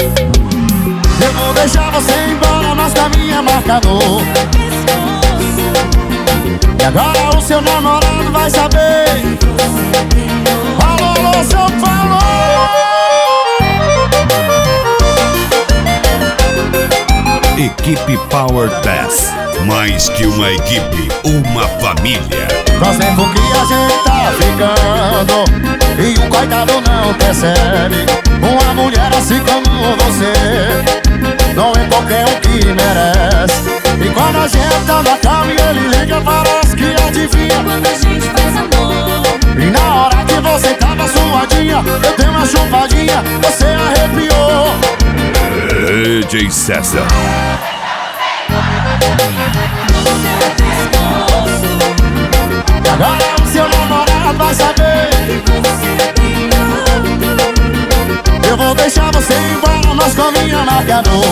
Eu vou deixar você embora, mas com a minha marca no e agora o seu namorado vai saber. Alô, alô, seu falou. Equipe Power 10. Mais que uma equipe, uma família. Faz tempo que a gente tá ficando e o coitado não percebe. Uma mulher assim como você não é qualquer um que merece. E quando a gente tá na cama e ele liga, parece que adivinha. Quando a gente faz amor E na hora que você tava suadinha, eu dei uma chupadinha, você arrepiou. DJ César. E agora o seu namorado vai saber. Eu vou deixar você embora, mas com a minha marca no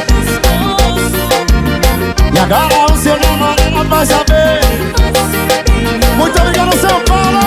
e agora o seu namorado vai saber. Muito obrigado, São Paulo!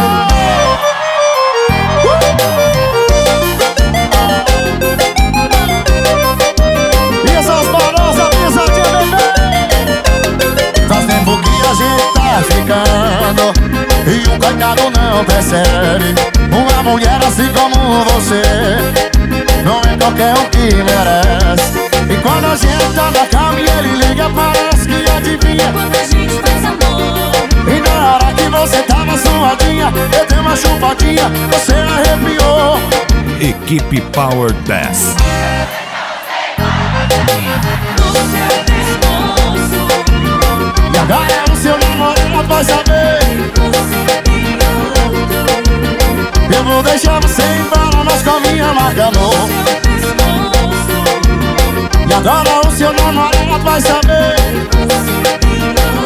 E essas barões, avisa de bebê. Faz tempo que a gente tá ficando e o coitado não percebe. Uma mulher assim como você não é qualquer um que merece. E quando a gente tá na cama e ele liga, parece que adivinha. quando a gente faz amor E na hora que você tava suadinha, eu dei uma chupadinha, você arrepiou. Equipe Power 10. E agora o seu namorado vai saber. Eu vou deixar você embora, mas com a minha marca no e agora o seu namorado vai saber.